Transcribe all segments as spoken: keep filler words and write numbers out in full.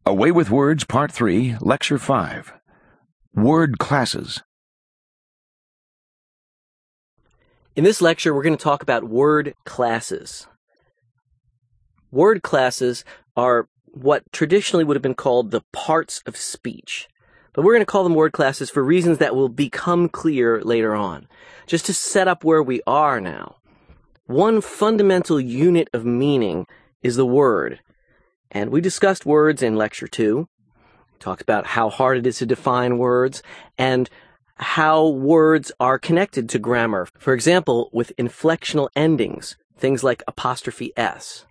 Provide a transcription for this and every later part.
Away with Words, Part three, Lecture five. Word Classes. In this lecture, we're going to talk about word classes. Word classes are what traditionally would have been called the parts of speech. But we're going to call them word classes for reasons that will become clear later on. Just to set up where we are now. One fundamental unit of meaning is the word. And we discussed words in Lecture two. We talked about how hard it is to define words and how words are connected to grammar. For example, with inflectional endings, things like apostrophe S.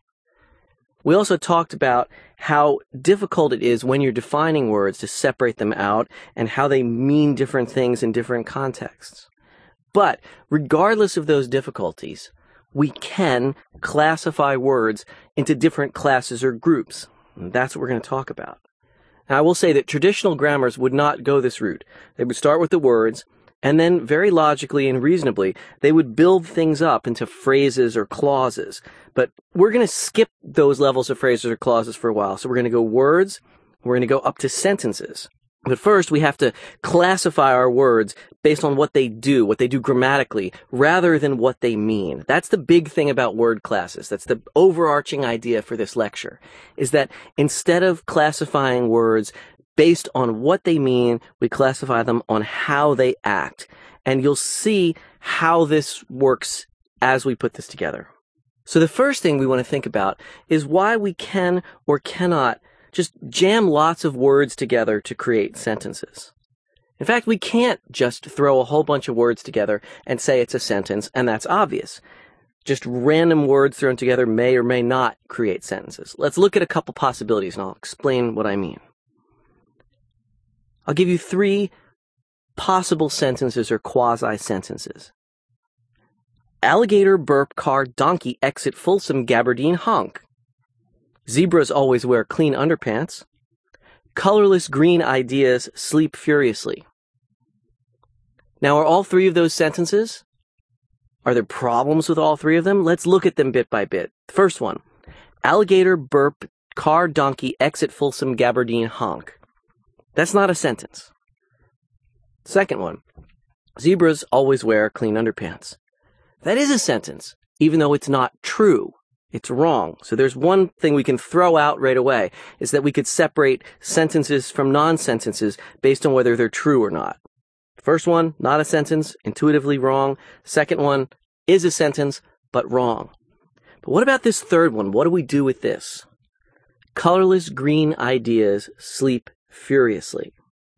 We also talked about how difficult it is when you're defining words to separate them out and how they mean different things in different contexts. But regardless of those difficulties, we can classify words into different classes or groups. And that's what we're going to talk about. Now, I will say that traditional grammars would not go this route. They would start with the words, and then very logically and reasonably, they would build things up into phrases or clauses. But we're going to skip those levels of phrases or clauses for a while. So we're going to go words, we're going to go up to sentences. But first, we have to classify our words based on what they do, what they do grammatically, rather than what they mean. That's the big thing about word classes. That's the overarching idea for this lecture, is that instead of classifying words based on what they mean, we classify them on how they act. And you'll see how this works as we put this together. So the first thing we want to think about is why we can or cannot just jam lots of words together to create sentences. In fact, we can't just throw a whole bunch of words together and say it's a sentence, and that's obvious. Just random words thrown together may or may not create sentences. Let's look at a couple possibilities, and I'll explain what I mean. I'll give you three possible sentences or quasi-sentences. Alligator burp car donkey exit Folsom Gabardine honk. Zebras always wear clean underpants. Colorless green ideas sleep furiously. Now, are all three of those sentences? Are there problems with all three of them? Let's look at them bit by bit. First one, alligator burp car donkey exit Folsom Gabardine honk. That's not a sentence. Second one, zebras always wear clean underpants. That is a sentence, even though it's not true. It's wrong. So there's one thing we can throw out right away, is that we could separate sentences from non-sentences based on whether they're true or not. First one, not a sentence, intuitively wrong. Second one, is a sentence, but wrong. But what about this third one? What do we do with this? Colorless green ideas sleep furiously.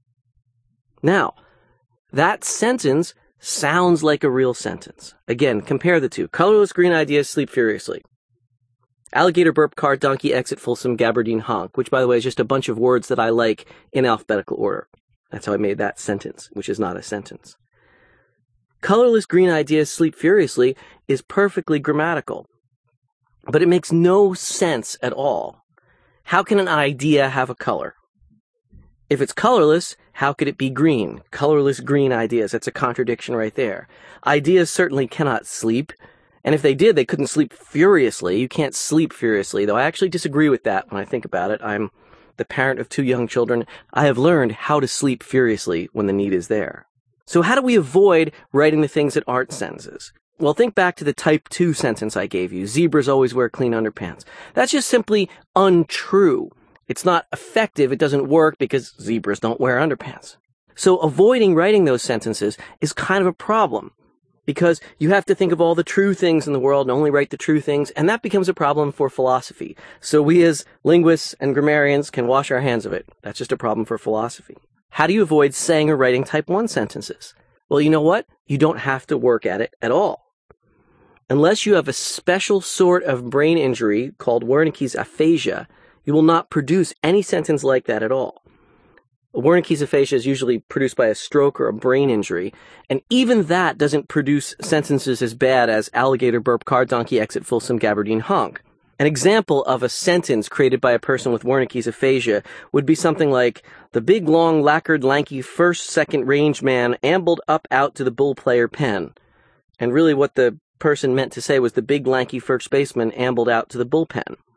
Now, that sentence sounds like a real sentence. Again, compare the two. Colorless green ideas sleep furiously. Alligator burp car donkey exit Folsom Gabardine honk, which by the way is just a bunch of words that I like in alphabetical order. That's how I made that sentence, which is not a sentence. Colorless green ideas sleep furiously is perfectly grammatical, but it makes no sense at all. How can an idea have a color? If it's colorless, how could it be green? Colorless green ideas, that's a contradiction right there. Ideas certainly cannot sleep. And if they did, they couldn't sleep furiously. You can't sleep furiously, though I actually disagree with that when I think about it. I'm the parent of two young children. I have learned how to sleep furiously when the need is there. So how do we avoid writing the things that aren't sentences? Well, think back to the type two sentence I gave you. Zebras always wear clean underpants. That's just simply untrue. It's not effective. It doesn't work because zebras don't wear underpants. So avoiding writing those sentences is kind of a problem, because you have to think of all the true things in the world and only write the true things, and that becomes a problem for philosophy. So we as linguists and grammarians can wash our hands of it. That's just a problem for philosophy. How do you avoid saying or writing type one sentences? Well, you know what? You don't have to work at it at all. Unless you have a special sort of brain injury called Wernicke's aphasia, you will not produce any sentence like that at all. Wernicke's aphasia is usually produced by a stroke or a brain injury, and even that doesn't produce sentences as bad as alligator burp car donkey exit Folsom Gabardine honk. An example of a sentence created by a person with Wernicke's aphasia would be something like, the big, long, lacquered, lanky first-second range man ambled up out to the bull player pen. And really what the person meant to say was the big, lanky first baseman ambled out to the bullpen.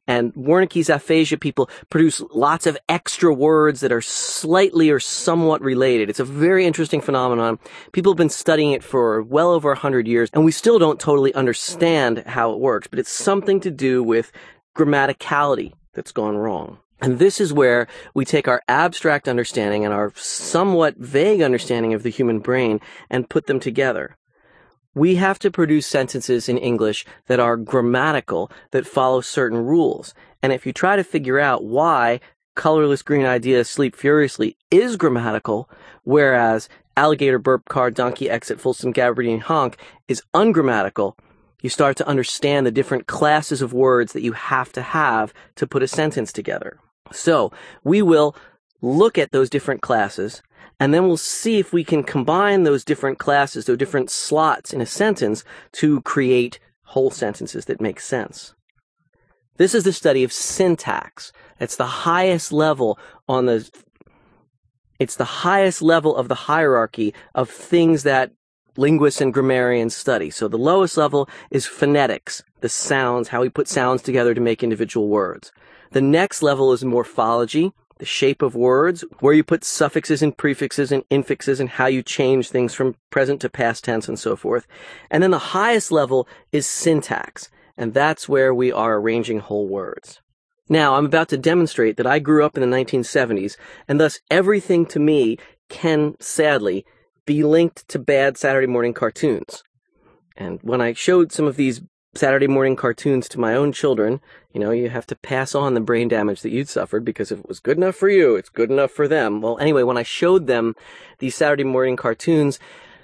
And Wernicke's aphasia people produce lots of extra words that are slightly or somewhat related. It's a very interesting phenomenon. People have been studying it for well over a hundred years, and we still don't totally understand how it works, but it's something to do with grammaticality that's gone wrong. And this is where we take our abstract understanding and our somewhat vague understanding of the human brain and put them together. We have to produce sentences in English that are grammatical, that follow certain rules. And if you try to figure out why colorless green ideas sleep furiously is grammatical, whereas alligator, burp, car, donkey, exit, Folsom, gabardine, honk is ungrammatical, you start to understand the different classes of words that you have to have to put a sentence together. So we will look at those different classes, and then we'll see if we can combine those different classes, those different slots in a sentence to create whole sentences that make sense. This is the study of syntax. It's the highest level on the, it's the highest level of the hierarchy of things that linguists and grammarians study. So the lowest level is phonetics, the sounds, how we put sounds together to make individual words. The next level is morphology, the shape of words, where you put suffixes and prefixes and infixes and how you change things from present to past tense and so forth. And then the highest level is syntax, and that's where we are arranging whole words. Now, I'm about to demonstrate that I grew up in the nineteen seventies, and thus everything to me can, sadly, be linked to bad Saturday morning cartoons. And when I showed some of these Saturday morning cartoons to my own children, you know, you have to pass on the brain damage that you'd suffered, because if it was good enough for you, it's good enough for them. Well, anyway, when I showed them these Saturday morning cartoons,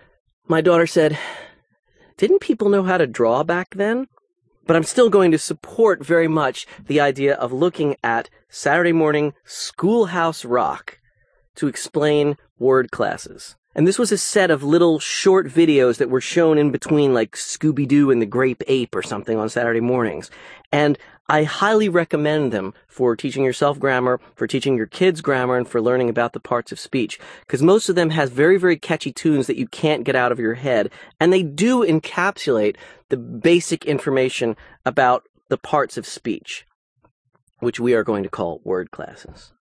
my daughter said, "Didn't people know how to draw back then?" But I'm still going to support very much the idea of looking at Saturday morning Schoolhouse Rock to explain word classes. And this was a set of little short videos that were shown in between, like Scooby-Doo and the Grape Ape or something on Saturday mornings. And I highly recommend them for teaching yourself grammar, for teaching your kids grammar, and for learning about the parts of speech. Because most of them has very, very catchy tunes that you can't get out of your head. And they do encapsulate the basic information about the parts of speech, which we are going to call word classes.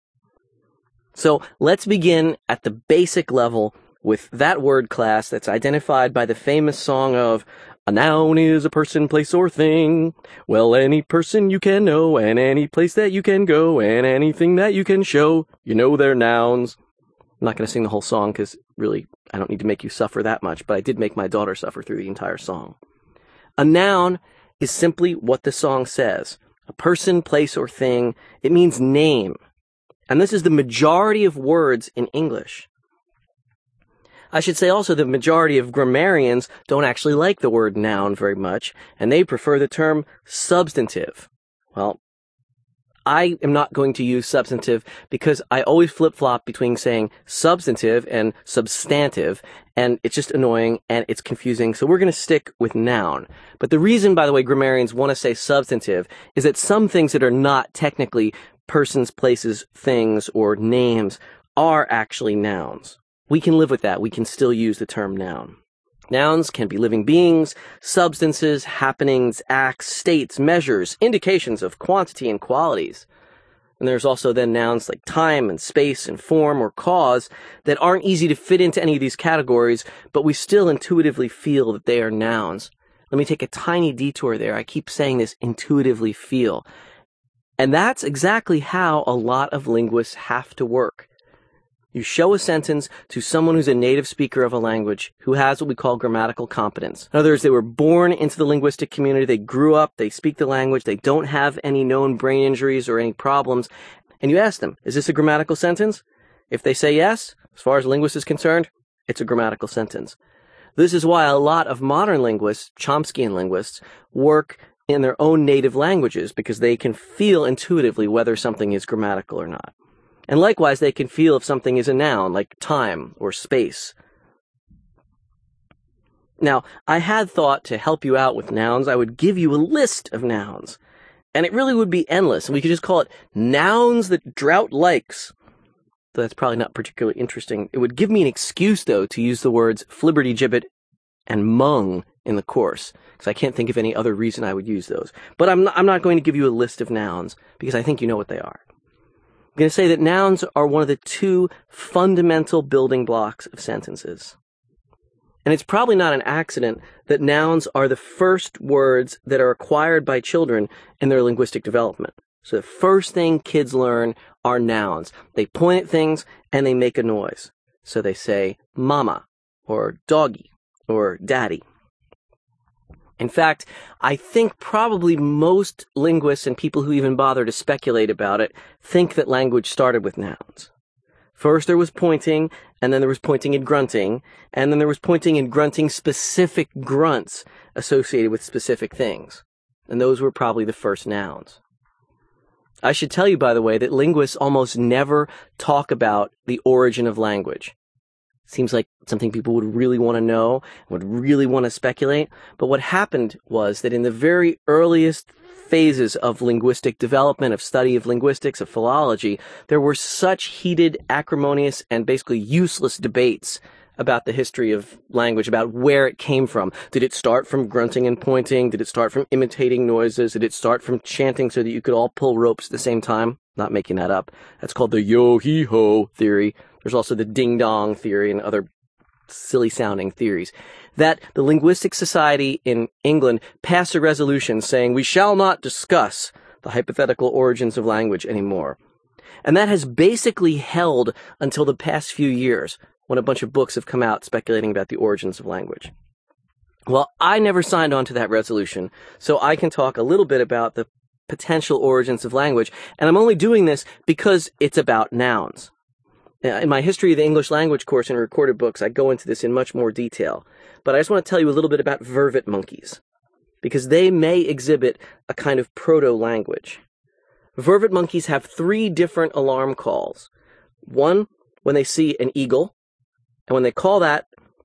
So let's begin at the basic level with that word class that's identified by the famous song of, "A noun is a person, place, or thing. Well, any person you can know, and any place that you can go, and anything that you can show, you know they're nouns." I'm not going to sing the whole song because, really, I don't need to make you suffer that much, but I did make my daughter suffer through the entire song. A noun is simply what the song says. A person, place, or thing. It means name. And this is the majority of words in English. I should say also the majority of grammarians don't actually like the word noun very much, and they prefer the term substantive. Well, I am not going to use substantive because I always flip-flop between saying substantive and substantive, and it's just annoying and it's confusing, so we're going to stick with noun. But the reason, by the way, grammarians want to say substantive is that some things that are not technically persons, places, things, or names are actually nouns. We can live with that. We can still use the term noun. Nouns can be living beings, substances, happenings, acts, states, measures, indications of quantity and qualities. And there's also then nouns like time and space and form or cause that aren't easy to fit into any of these categories, but we still intuitively feel that they are nouns. Let me take a tiny detour there. I keep saying this, intuitively feel. And that's exactly how a lot of linguists have to work. You show a sentence to someone who's a native speaker of a language, who has what we call grammatical competence. In other words, they were born into the linguistic community, they grew up, they speak the language, they don't have any known brain injuries or any problems, and you ask them, is this a grammatical sentence? If they say yes, as far as linguists is concerned, it's a grammatical sentence. This is why a lot of modern linguists, Chomskyan linguists, work in their own native languages, because they can feel intuitively whether something is grammatical or not. And likewise, they can feel if something is a noun, like time or space. Now, I had thought to help you out with nouns, I would give you a list of nouns. And it really would be endless. And we could just call it nouns that drought likes. That's probably not particularly interesting. It would give me an excuse, though, to use the words flibbertigibbet and mung in the course, because I can't think of any other reason I would use those. But I'm not, I'm not going to give you a list of nouns, because I think you know what they are. I'm going to say that nouns are one of the two fundamental building blocks of sentences. And it's probably not an accident that nouns are the first words that are acquired by children in their linguistic development. So the first thing kids learn are nouns. They point at things and they make a noise. So they say mama, or doggy, or daddy. In fact, I think probably most linguists and people who even bother to speculate about it think that language started with nouns. First there was pointing, and then there was pointing and grunting, and then there was pointing and grunting specific grunts associated with specific things. And those were probably the first nouns. I should tell you, by the way, that linguists almost never talk about the origin of language. Seems like something people would really want to know, would really want to speculate. But what happened was that in the very earliest phases of linguistic development, of study of linguistics, of philology, there were such heated, acrimonious, and basically useless debates about the history of language, about where it came from. Did it start from grunting and pointing? Did it start from imitating noises? Did it start from chanting so that you could all pull ropes at the same time? Not making that up. That's called the yo-hee-ho theory. There's also the ding-dong theory and other silly-sounding theories. That the Linguistic Society in England passed a resolution saying we shall not discuss the hypothetical origins of language anymore. And that has basically held until the past few years, when a bunch of books have come out speculating about the origins of language. Well, I never signed on to that resolution, so I can talk a little bit about the potential origins of language, and I'm only doing this because it's about nouns. In my History of the English Language course in recorded books, I go into this in much more detail, but I just want to tell you a little bit about vervet monkeys, because they may exhibit a kind of proto-language. Vervet monkeys have three different alarm calls. One, when they see an eagle. And when they call that,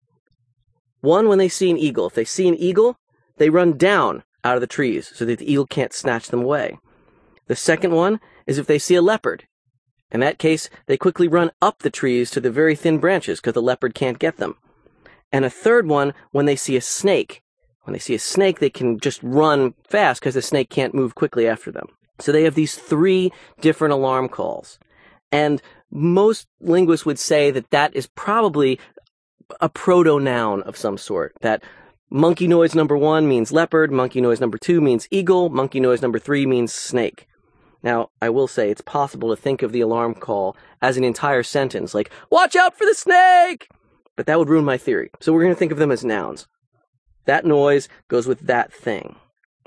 one, when they see an eagle. If they see an eagle, they run down out of the trees so that the eagle can't snatch them away. The second one is if they see a leopard. In that case, they quickly run up the trees to the very thin branches because the leopard can't get them. And a third one, when they see a snake. When they see a snake, they can just run fast because the snake can't move quickly after them. So they have these three different alarm calls. And most linguists would say that that is probably a proto-noun of some sort. That monkey noise number one means leopard, monkey noise number two means eagle, monkey noise number three means snake. Now, I will say it's possible to think of the alarm call as an entire sentence, like, watch out for the snake! But that would ruin my theory. So we're going to think of them as nouns. That noise goes with that thing.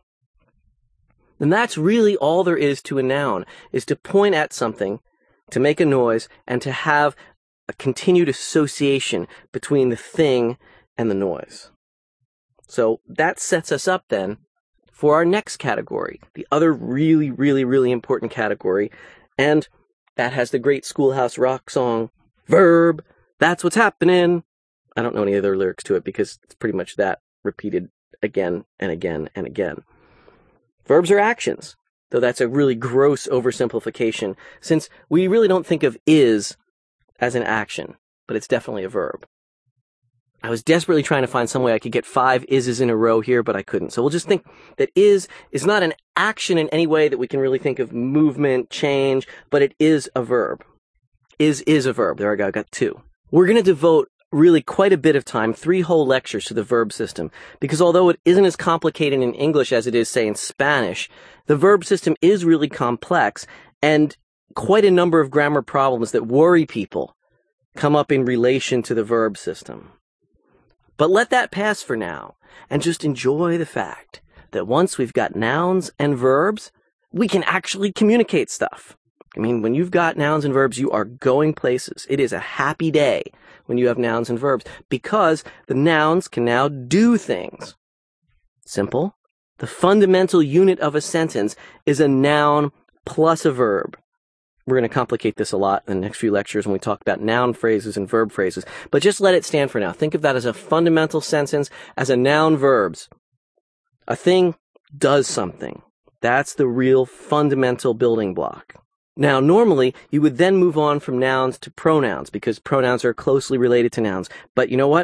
And that's really all there is to a noun, is to point at something, to make a noise, and to have a continued association between the thing and the noise. So that sets us up then for our next category, the other really, really, really important category, and that has the great Schoolhouse Rock song, Verb, That's What's Happening. I don't know any other lyrics to it because it's pretty much that repeated again and again and again. Verbs are actions. Though that's a really gross oversimplification, since we really don't think of is as an action, but it's definitely a verb. I was desperately trying to find some way I could get five ises in a row here, but I couldn't. So we'll just think that is is not an action in any way that we can really think of movement, change, but it is a verb. Is is a verb. There I go, I got two. We're going to devote really quite a bit of time, three whole lectures to the verb system, because although it isn't as complicated in English as it is, say, in Spanish, the verb system is really complex, and quite a number of grammar problems that worry people come up in relation to the verb system. But let that pass for now, and just enjoy the fact that once we've got nouns and verbs, we can actually communicate stuff. I mean, when you've got nouns and verbs, you are going places. It is a happy day when you have nouns and verbs, because the nouns can now do things. Simple. The fundamental unit of a sentence is a noun plus a verb. We're going to complicate this a lot in the next few lectures when we talk about noun phrases and verb phrases, but just let it stand for now. Think of that as a fundamental sentence, as a noun verbs. A thing does something. That's the real fundamental building block. Now, normally, you would then move on from nouns to pronouns, because pronouns are closely related to nouns. But you know what?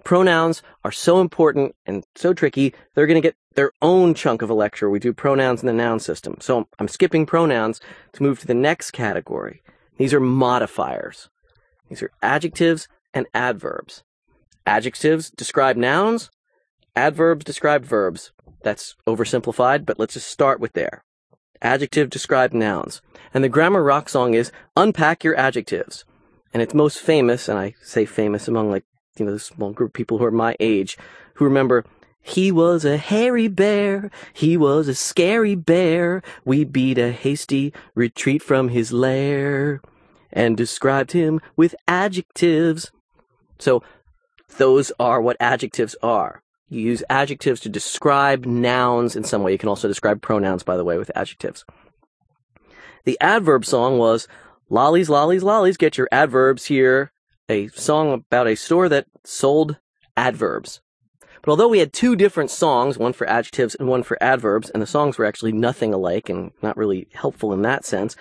Pronouns are so important and so tricky, they're going to get their own chunk of a lecture. We do pronouns in the noun system. So I'm skipping pronouns to move to the next category. These are modifiers. These are adjectives and adverbs. Adjectives describe nouns. Adverbs describe verbs. That's oversimplified, but let's just start with there. Adjective describe nouns. And the grammar rock song is Unpack Your Adjectives. And it's most famous, and I say famous among like, you know, the small group of people who are my age, who remember, he was a hairy bear, he was a scary bear, we beat a hasty retreat from his lair, and described him with adjectives. So, those are what adjectives are. You use adjectives to describe nouns in some way. You can also describe pronouns, by the way, with adjectives. The adverb song was, lollies, lollies, lollies, get your adverbs here. A song about a store that sold adverbs. But although we had two different songs, one for adjectives and one for adverbs, and the songs were actually nothing alike and not really helpful in that sense,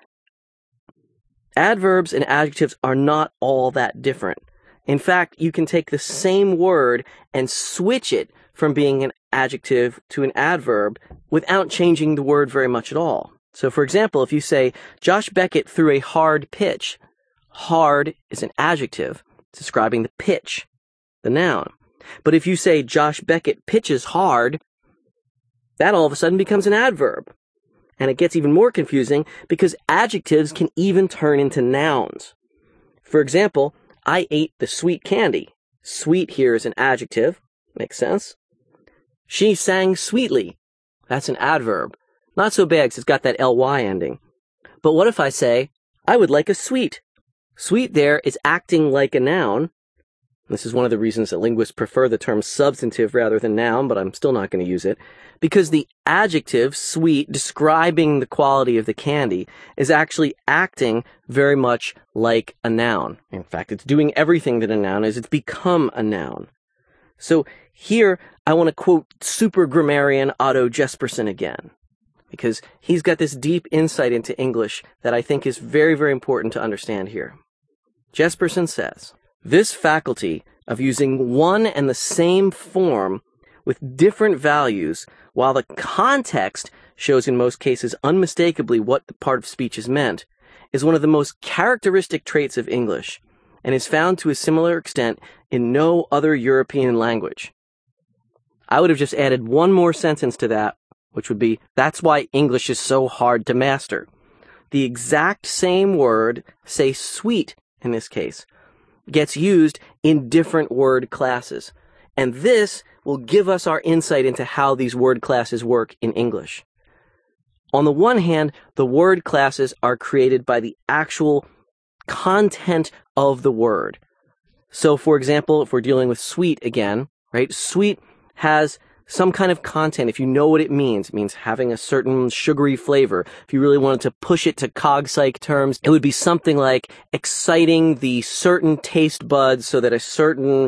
adverbs and adjectives are not all that different. In fact, you can take the same word and switch it from being an adjective to an adverb without changing the word very much at all. So, for example, if you say, Josh Beckett threw a hard pitch, hard is an adjective describing the pitch, the noun. But if you say Josh Beckett pitches hard, that all of a sudden becomes an adverb. And it gets even more confusing because adjectives can even turn into nouns. For example, I ate the sweet candy. Sweet here is an adjective. Makes sense. She sang sweetly. That's an adverb. Not so bad because it's got that ly ending. But what if I say, I would like a sweet? Sweet there is acting like a noun. This is one of the reasons that linguists prefer the term substantive rather than noun, but I'm still not going to use it. Because the adjective, sweet, describing the quality of the candy, is actually acting very much like a noun. In fact, it's doing everything that a noun is. It's become a noun. So here, I want to quote super grammarian Otto Jesperson again, because he's got this deep insight into English that I think is very, very important to understand here. Jesperson says, this faculty of using one and the same form with different values, while the context shows in most cases unmistakably what the part of speech is meant, is one of the most characteristic traits of English, and is found to a similar extent in no other European language. I would have just added one more sentence to that, which would be, that's why English is so hard to master. The exact same word, say sweet in this case, gets used in different word classes. And this will give us our insight into how these word classes work in English. On the one hand, the word classes are created by the actual content of the word. So, for example, if we're dealing with sweet again, right, sweet has some kind of content. If you know what it means, it means having a certain sugary flavor. If you really wanted to push it to cog-psych terms, it would be something like exciting the certain taste buds so that a certain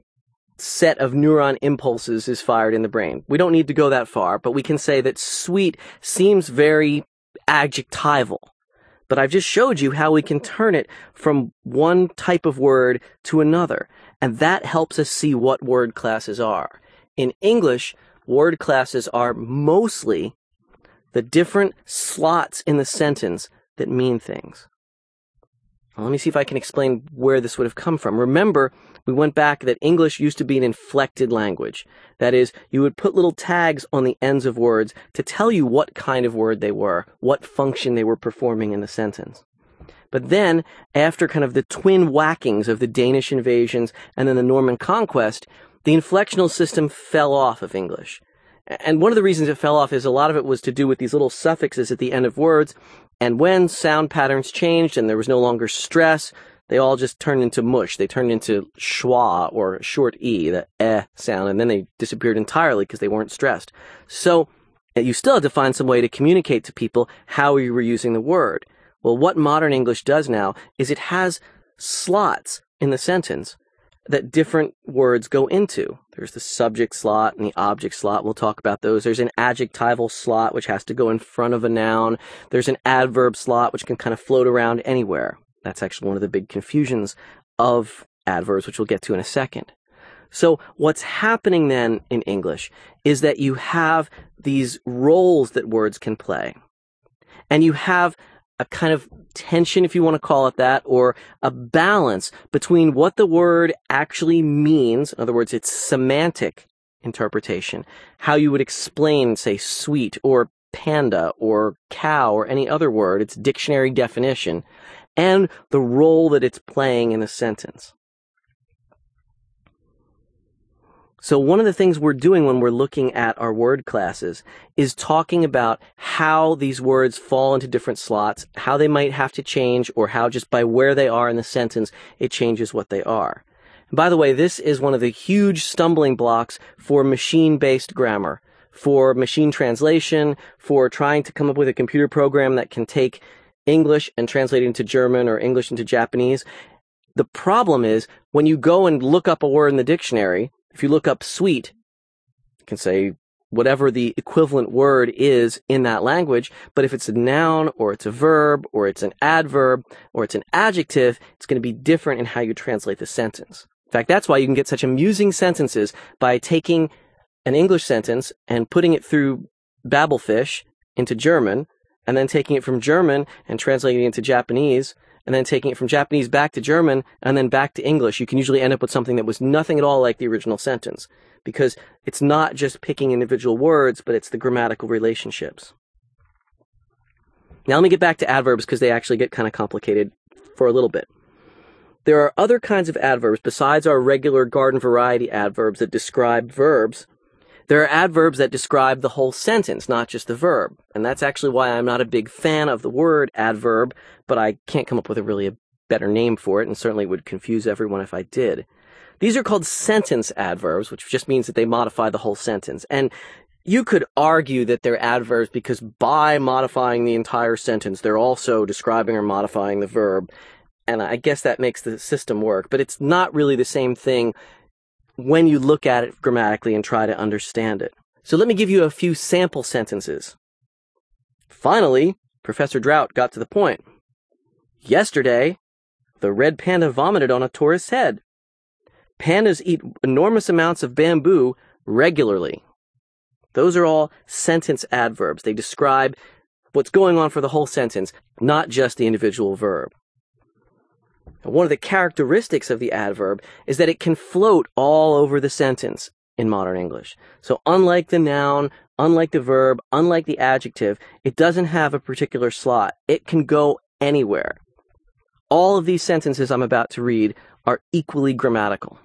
set of neuron impulses is fired in the brain. We don't need to go that far, but we can say that sweet seems very adjectival. But I've just showed you how we can turn it from one type of word to another, and that helps us see what word classes are. In English, word classes are mostly the different slots in the sentence that mean things. Now, let me see if I can explain where this would have come from. Remember, we went back that English used to be an inflected language. That is, you would put little tags on the ends of words to tell you what kind of word they were, what function they were performing in the sentence. But then, after kind of the twin whackings of the Danish invasions and then the Norman conquest, the inflectional system fell off of English. And one of the reasons it fell off is a lot of it was to do with these little suffixes at the end of words. And when sound patterns changed and there was no longer stress, they all just turned into mush. They turned into schwa, or short e, the eh sound, and then they disappeared entirely because they weren't stressed. So you still had to find some way to communicate to people how you were using the word. Well, what modern English does now is it has slots in the sentence that different words go into. There's the subject slot and the object slot. We'll talk about those. There's an adjectival slot, which has to go in front of a noun. There's an adverb slot, which can kind of float around anywhere. That's actually one of the big confusions of adverbs, which we'll get to in a second. So what's happening then in English is that you have these roles that words can play. And you have a kind of tension, if you want to call it that, or a balance between what the word actually means. In other words, its semantic interpretation, how you would explain, say, sweet or panda or cow or any other word, its dictionary definition, and the role that it's playing in a sentence. So one of the things we're doing when we're looking at our word classes is talking about how these words fall into different slots, how they might have to change, or how just by where they are in the sentence, it changes what they are. And by the way, this is one of the huge stumbling blocks for machine-based grammar, for machine translation, for trying to come up with a computer program that can take English and translate it into German or English into Japanese. The problem is when you go and look up a word in the dictionary, if you look up sweet, you can say whatever the equivalent word is in that language, but if it's a noun or it's a verb or it's an adverb or it's an adjective, it's going to be different in how you translate the sentence. In fact, that's why you can get such amusing sentences by taking an English sentence and putting it through Babelfish into German, and then taking it from German and translating it into Japanese, and then taking it from Japanese back to German, and then back to English. You can usually end up with something that was nothing at all like the original sentence, because it's not just picking individual words, but it's the grammatical relationships. Now let me get back to adverbs, because they actually get kind of complicated for a little bit. There are other kinds of adverbs besides our regular garden variety adverbs that describe verbs. There are adverbs that describe the whole sentence, not just the verb. And that's actually why I'm not a big fan of the word adverb, but I can't come up with a really a better name for it, and certainly would confuse everyone if I did. These are called sentence adverbs, which just means that they modify the whole sentence. And you could argue that they're adverbs because by modifying the entire sentence, they're also describing or modifying the verb. And I guess that makes the system work, but it's not really the same thing when you look at it grammatically and try to understand it. So let me give you a few sample sentences. Finally, Professor Drought got to the point. Yesterday, the red panda vomited on a tourist's head. Pandas eat enormous amounts of bamboo regularly. Those are all sentence adverbs. They describe what's going on for the whole sentence, not just the individual verb. One of the characteristics of the adverb is that it can float all over the sentence in modern English. So unlike the noun, unlike the verb, unlike the adjective, it doesn't have a particular slot. It can go anywhere. All of these sentences I'm about to read are equally grammatical.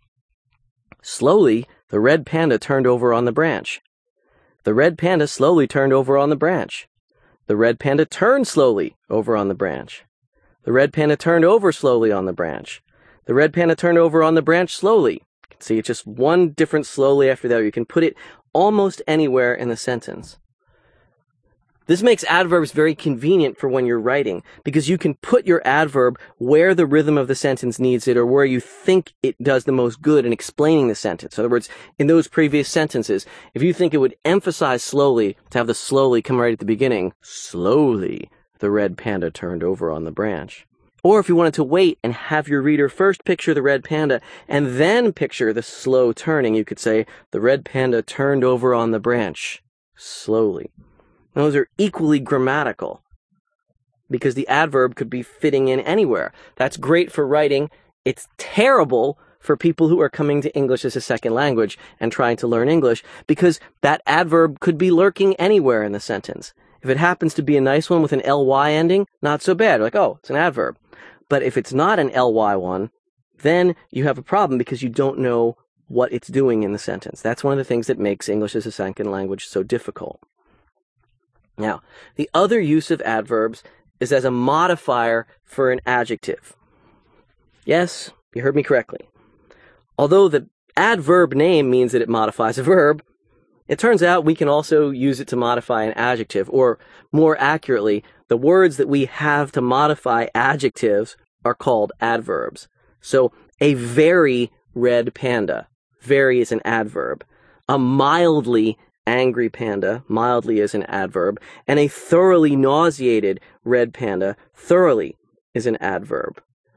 Slowly, the red panda turned over on the branch. The red panda slowly turned over on the branch. The red panda turned slowly over on the branch. The red panda turned over slowly on the branch. The red panda turned over on the branch slowly. You can see it's just one different slowly after the other. You can put it almost anywhere in the sentence. This makes adverbs very convenient for when you're writing, because you can put your adverb where the rhythm of the sentence needs it or where you think it does the most good in explaining the sentence. In other words, in those previous sentences, if you think it would emphasize slowly, to have the slowly come right at the beginning, slowly the red panda turned over on the branch. Or if you wanted to wait and have your reader first picture the red panda and then picture the slow turning, you could say, the red panda turned over on the branch slowly. Those are equally grammatical because the adverb could be fitting in anywhere. That's great for writing. It's terrible for people who are coming to English as a second language and trying to learn English because that adverb could be lurking anywhere in the sentence. If it happens to be a nice one with an ly ending, not so bad. Like, oh, it's an adverb. But if it's not an ly one, then you have a problem because you don't know what it's doing in the sentence. That's one of the things that makes English as a second language so difficult. Now, the other use of adverbs is as a modifier for an adjective. Yes, you heard me correctly. Although the adverb name means that it modifies a verb, it turns out we can also use it to modify an adjective, or more accurately, the words that we have to modify adjectives are called adverbs. So, a very red panda. Very is an adverb. A mildly angry panda, mildly is an adverb. And a thoroughly nauseated red panda, thoroughly is an adverb.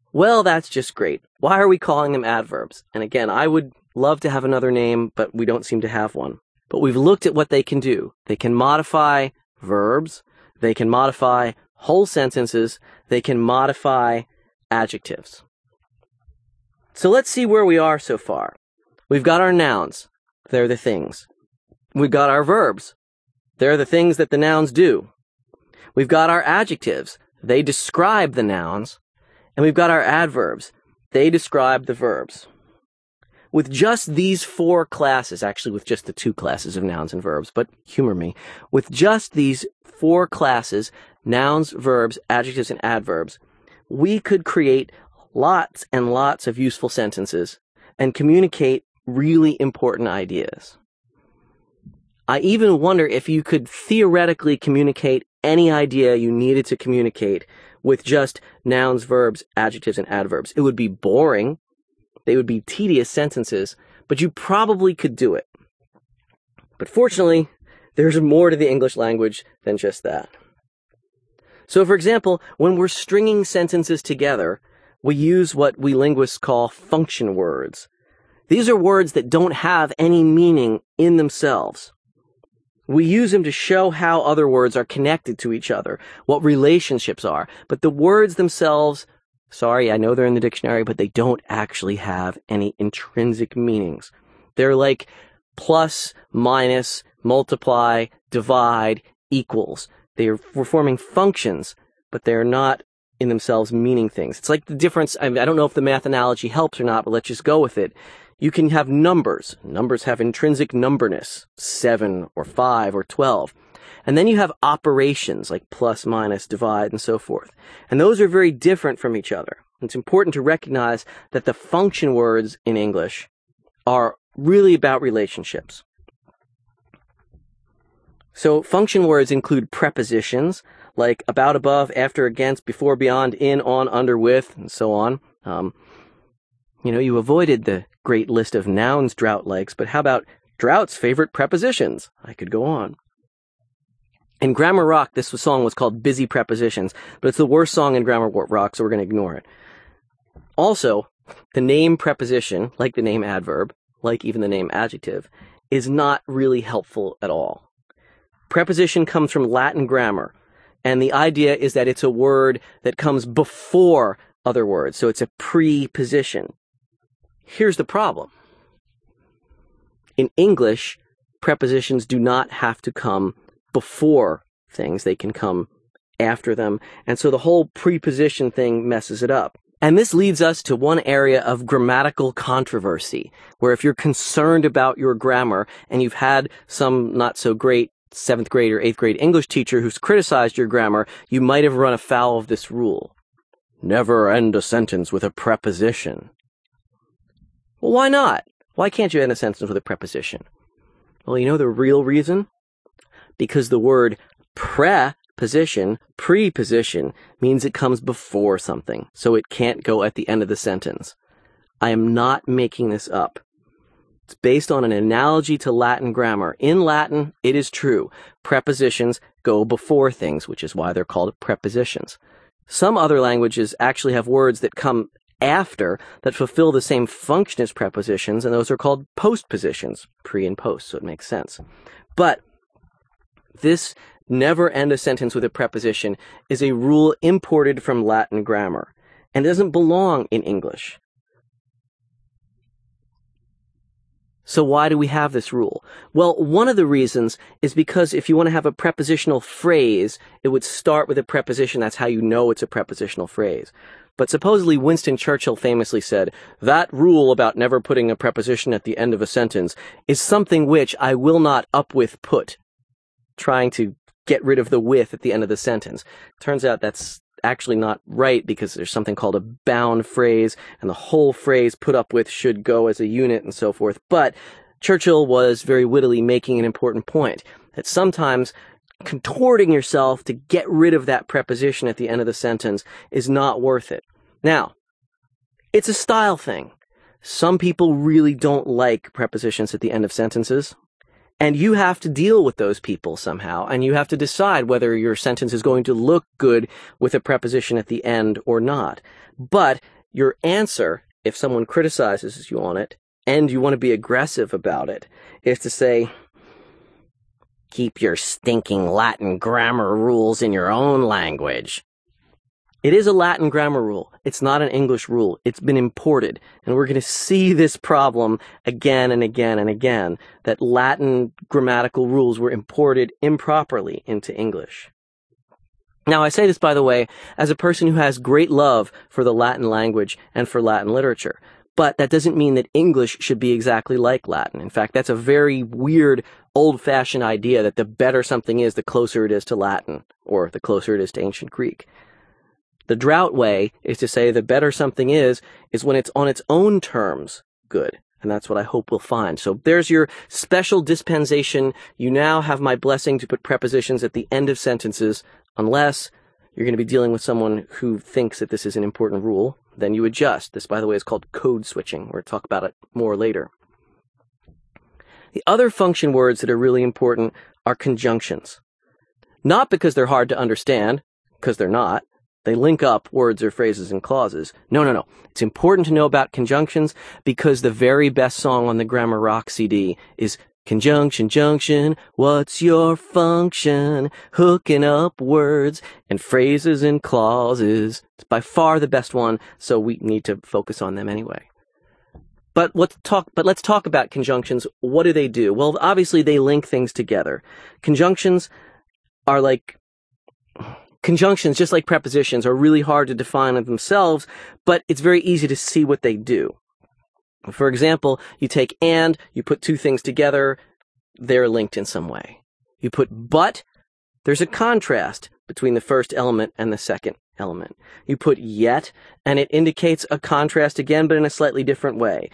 Well, that's just great. Why are we calling them adverbs? And again, I would love to have another name, but we don't seem to have one. But we've looked at what they can do. They can modify verbs. They can modify whole sentences. They can modify adjectives. So let's see where we are so far. We've got our nouns. They're the things. We've got our verbs. They're the things that the nouns do. We've got our adjectives. They describe the nouns. And we've got our adverbs. They describe the verbs. With just these four classes, actually with just the two classes of nouns and verbs, but humor me, with just these four classes, nouns, verbs, adjectives, and adverbs, we could create lots and lots of useful sentences and communicate really important ideas. I even wonder if you could theoretically communicate any idea you needed to communicate with just nouns, verbs, adjectives, and adverbs. It would be boring. They would be tedious sentences, but you probably could do it. But fortunately, there's more to the English language than just that. So, for example, when we're stringing sentences together, we use what we linguists call function words. These are words that don't have any meaning in themselves. We use them to show how other words are connected to each other, what relationships are. But the words themselves, sorry, I know they're in the dictionary, but they don't actually have any intrinsic meanings. They're like plus, minus, multiply, divide, equals. They're we're forming functions, but they're not in themselves meaning things. It's like the difference, I, mean, I don't know if the math analogy helps or not, but let's just go with it. You can have numbers. Numbers have intrinsic numberness, seven or five or twelve. And then you have operations like plus, minus, divide, and so forth. And those are very different from each other. It's important to recognize that the function words in English are really about relationships. So function words include prepositions like about, above, after, against, before, beyond, in, on, under, with, and so on. Um, you know, you avoided the great list of nouns Drought likes, but how about Drought's favorite prepositions? I could go on. In Grammar Rock, this song was called Busy Prepositions, but it's the worst song in Grammar Rock, so we're going to ignore it. Also, the name preposition, like the name adverb, like even the name adjective, is not really helpful at all. Preposition comes from Latin grammar, and the idea is that it's a word that comes before other words, so it's a preposition. Here's the problem. In English, prepositions do not have to come before things. They can come after them. And so the whole preposition thing messes it up. And this leads us to one area of grammatical controversy, where if you're concerned about your grammar and you've had some not so great seventh grade or eighth grade English teacher who's criticized your grammar, you might have run afoul of this rule. Never end a sentence with a preposition. Well, why not? Why can't you end a sentence with a preposition? Well, you know the real reason? Because the word preposition, preposition, means it comes before something, so it can't go at the end of the sentence. I am not making this up. It's based on an analogy to Latin grammar. In Latin, it is true. Prepositions go before things, which is why they're called prepositions. Some other languages actually have words that come after that fulfill the same function as prepositions, and those are called postpositions, pre and post, so it makes sense. But this never end a sentence with a preposition is a rule imported from Latin grammar, and it doesn't belong in English. So why do we have this rule? Well, one of the reasons is because if you want to have a prepositional phrase, it would start with a preposition. That's how you know it's a prepositional phrase. But supposedly Winston Churchill famously said, that rule about never putting a preposition at the end of a sentence is something which I will not up with put, trying to get rid of the with at the end of the sentence. Turns out that's actually not right, because there's something called a bound phrase, and the whole phrase put up with should go as a unit and so forth. But Churchill was very wittily making an important point, that sometimes contorting yourself to get rid of that preposition at the end of the sentence is not worth it. Now, it's a style thing. Some people really don't like prepositions at the end of sentences. And you have to deal with those people somehow, and you have to decide whether your sentence is going to look good with a preposition at the end or not. But your answer, if someone criticizes you on it, and you want to be aggressive about it, is to say, keep your stinking Latin grammar rules in your own language. It is a Latin grammar rule. It's not an English rule. It's been imported. And we're going to see this problem again and again and again, that Latin grammatical rules were imported improperly into English. Now, I say this, by the way, as a person who has great love for the Latin language and for Latin literature. But that doesn't mean that English should be exactly like Latin. In fact, that's a very weird, old-fashioned idea that the better something is, the closer it is to Latin, or the closer it is to ancient Greek. The Drought way is to say the better something is, is when it's on its own terms good. And that's what I hope we'll find. So there's your special dispensation. You now have my blessing to put prepositions at the end of sentences, unless you're going to be dealing with someone who thinks that this is an important rule. Then you adjust. This, by the way, is called code switching. We'll talk about it more later. The other function words that are really important are conjunctions. Not because they're hard to understand, because they're not. They link up words or phrases and clauses. No, no, no. It's important to know about conjunctions because the very best song on the Grammar Rock C D is Conjunction, Junction, what's your function? Hooking up words and phrases and clauses. It's by far the best one, so we need to focus on them anyway. But let's talk, but let's talk about conjunctions. What do they do? Well, obviously they link things together. Conjunctions are like... Conjunctions, just like prepositions, are really hard to define in themselves, but it's very easy to see what they do. For example, you take and, you put two things together, they're linked in some way. You put but, there's a contrast between the first element and the second element. You put yet, and it indicates a contrast again, but in a slightly different way.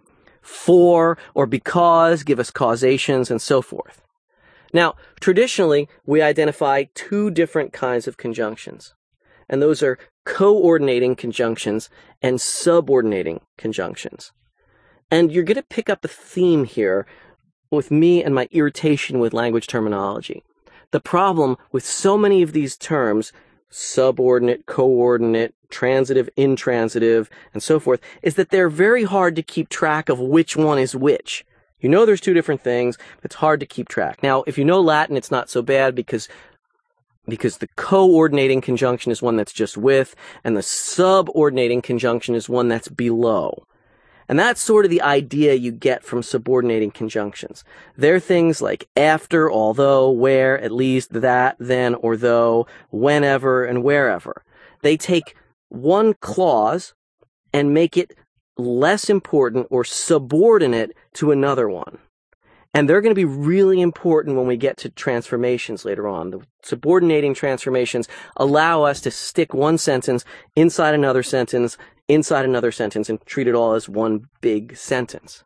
For or because give us causations and so forth. Now, traditionally, we identify two different kinds of conjunctions, and those are coordinating conjunctions and subordinating conjunctions. And you're going to pick up a theme here with me and my irritation with language terminology. The problem with so many of these terms, subordinate, coordinate, transitive, intransitive, and so forth, is that they're very hard to keep track of which one is which. You know there's two different things, but it's hard to keep track. Now, if you know Latin, it's not so bad because, because the coordinating conjunction is one that's just with, and the subordinating conjunction is one that's below. And that's sort of the idea you get from subordinating conjunctions. They're things like after, although, where, at least, that, then, or though, whenever, and wherever. They take one clause and make it less important or subordinate to another one. And they're going to be really important when we get to transformations later on. The subordinating transformations allow us to stick one sentence inside another sentence, inside another sentence, and treat it all as one big sentence.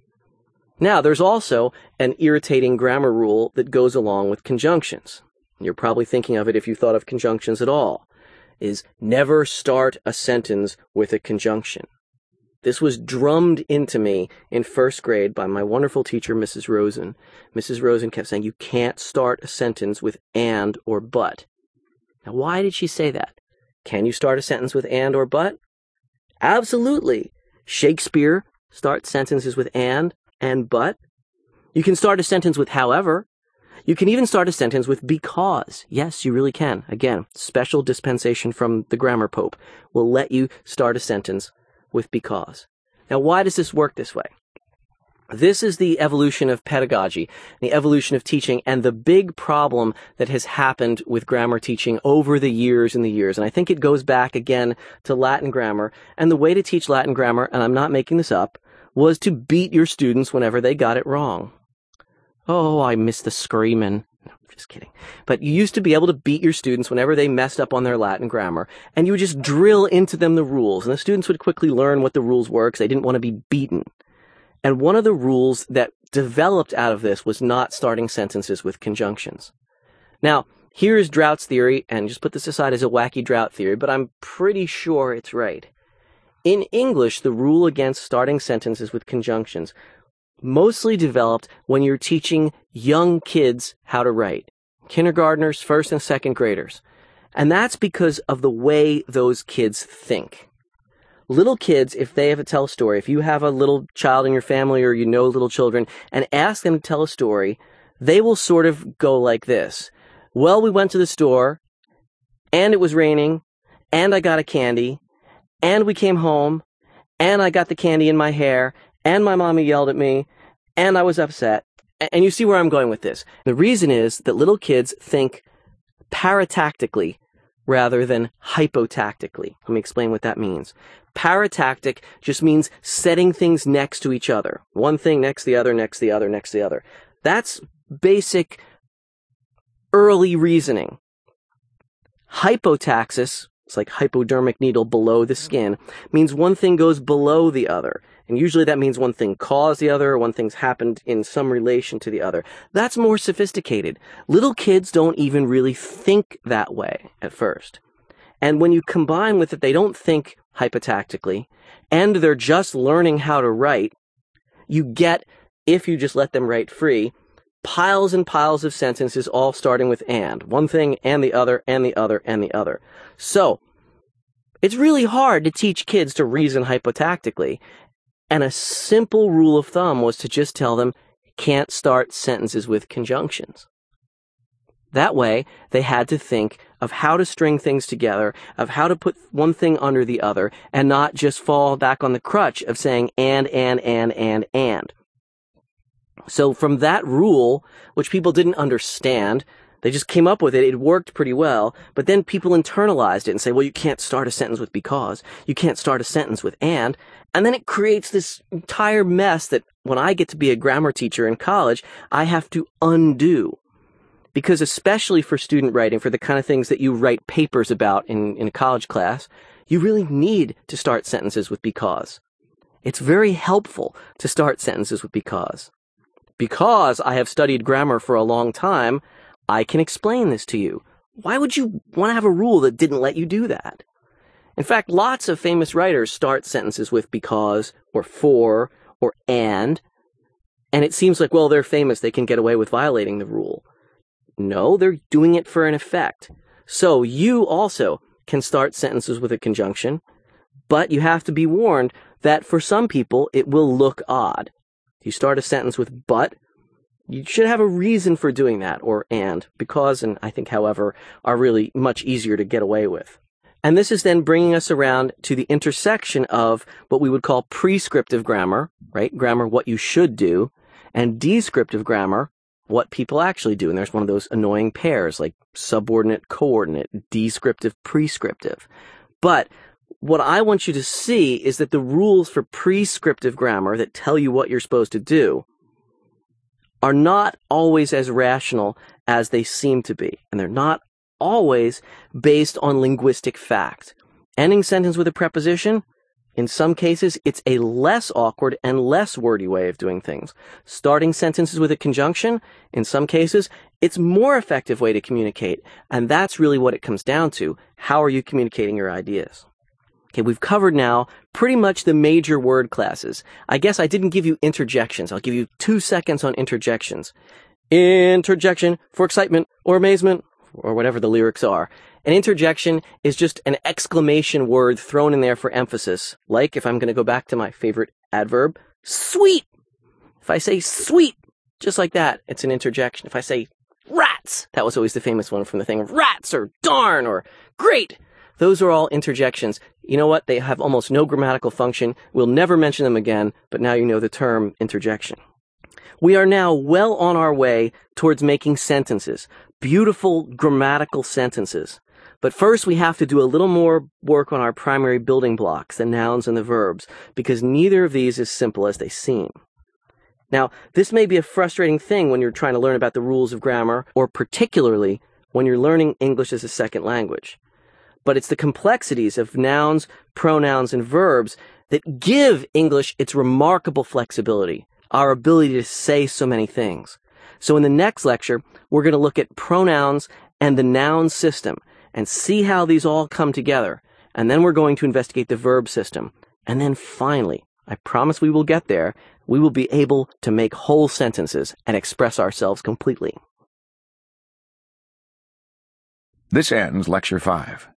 Now, there's also an irritating grammar rule that goes along with conjunctions. You're probably thinking of it if you thought of conjunctions at all, is never start a sentence with a conjunction. This was drummed into me in first grade by my wonderful teacher, Missus Rosen. Missus Rosen kept saying, you can't start a sentence with and or but. Now, why did she say that? Can you start a sentence with and or but? Absolutely. Shakespeare starts sentences with and and but. You can start a sentence with however. You can even start a sentence with because. Yes, you really can. Again, special dispensation from the grammar pope will let you start a sentence with because. Now, why does this work this way? This is the evolution of pedagogy, the evolution of teaching, and the big problem that has happened with grammar teaching over the years and the years. And I think it goes back again to Latin grammar. And the way to teach Latin grammar, and I'm not making this up, was to beat your students whenever they got it wrong. Oh, I miss the screaming. No, just kidding. But you used to be able to beat your students whenever they messed up on their Latin grammar, and you would just drill into them the rules, and the students would quickly learn what the rules were because they didn't want to be beaten. And one of the rules that developed out of this was not starting sentences with conjunctions. Now, here's Drought's theory, and just put this aside as a wacky Drought theory, but I'm pretty sure it's right. In English, the rule against starting sentences with conjunctions mostly developed when you're teaching young kids how to write. Kindergartners, first and second graders. And that's because of the way those kids think. little kids, if they have to tell a story, if you have a little child in your family or you know little children and ask them to tell a story, they will sort of go like this. Well, we went to the store and it was raining and I got a candy and we came home and I got the candy in my hair and my mommy yelled at me and I was upset. And you see where I'm going with this. The reason is that little kids think paratactically rather than hypotactically. Let me explain what that means. Paratactic just means setting things next to each other. One thing next to the other, next to the other, next to the other. That's basic early reasoning. Hypotaxis, it's like hypodermic needle below the skin, means one thing goes below the other. And usually that means one thing caused the other, or one thing's happened in some relation to the other. That's more sophisticated. Little kids don't even really think that way at first. And when you combine with it, they don't think hypotactically, and they're just learning how to write, you get, if you just let them write free, piles and piles of sentences all starting with and. One thing, and the other, and the other, and the other. So, it's really hard to teach kids to reason hypotactically. And a simple rule of thumb was to just tell them, can't start sentences with conjunctions. That way, they had to think of how to string things together, of how to put one thing under the other, and not just fall back on the crutch of saying and, and, and, and, and. So from that rule, which people didn't understand, they just came up with it, it worked pretty well, but then people internalized it and say, well, you can't start a sentence with because, you can't start a sentence with and, and then it creates this entire mess that when I get to be a grammar teacher in college, I have to undo. Because especially for student writing, for the kind of things that you write papers about in, in a college class, you really need to start sentences with because. It's very helpful to start sentences with because. Because I have studied grammar for a long time, I can explain this to you. Why would you want to have a rule that didn't let you do that? In fact, lots of famous writers start sentences with because, or for, or and, and it seems like, well, they're famous, they can get away with violating the rule. No, they're doing it for an effect. So you also can start sentences with a conjunction, but you have to be warned that for some people, it will look odd. You start a sentence with but, you should have a reason for doing that, or and, because, and I think, however, are really much easier to get away with. And this is then bringing us around to the intersection of what we would call prescriptive grammar, right? Grammar, what you should do, and descriptive grammar, what people actually do. And there's one of those annoying pairs, like subordinate, coordinate, descriptive, prescriptive. But what I want you to see is that the rules for prescriptive grammar that tell you what you're supposed to do are not always as rational as they seem to be. And they're not always based on linguistic fact. Ending sentence with a preposition, in some cases, it's a less awkward and less wordy way of doing things. Starting sentences with a conjunction, in some cases, it's more effective way to communicate. And that's really what it comes down to. How are you communicating your ideas? Okay, we've covered now pretty much the major word classes. I guess I didn't give you interjections. I'll give you two seconds on interjections. Interjection for excitement or amazement, or whatever the lyrics are. An interjection is just an exclamation word thrown in there for emphasis. Like, if I'm going to go back to my favorite adverb, sweet. If I say sweet, just like that, it's an interjection. If I say rats, that was always the famous one from the thing of rats, or darn, or great. Those are all interjections. You know what? They have almost no grammatical function. We'll never mention them again, but now you know the term interjection. We are now well on our way towards making sentences. Beautiful grammatical sentences. But first we have to do a little more work on our primary building blocks, the nouns and the verbs, because neither of these is simple as they seem. Now, this may be a frustrating thing when you're trying to learn about the rules of grammar, or particularly when you're learning English as a second language. But it's the complexities of nouns, pronouns, and verbs that give English its remarkable flexibility, our ability to say so many things. So in the next lecture, we're going to look at pronouns and the noun system and see how these all come together. And then we're going to investigate the verb system. And then finally, I promise we will get there, we will be able to make whole sentences and express ourselves completely. This ends Lecture five.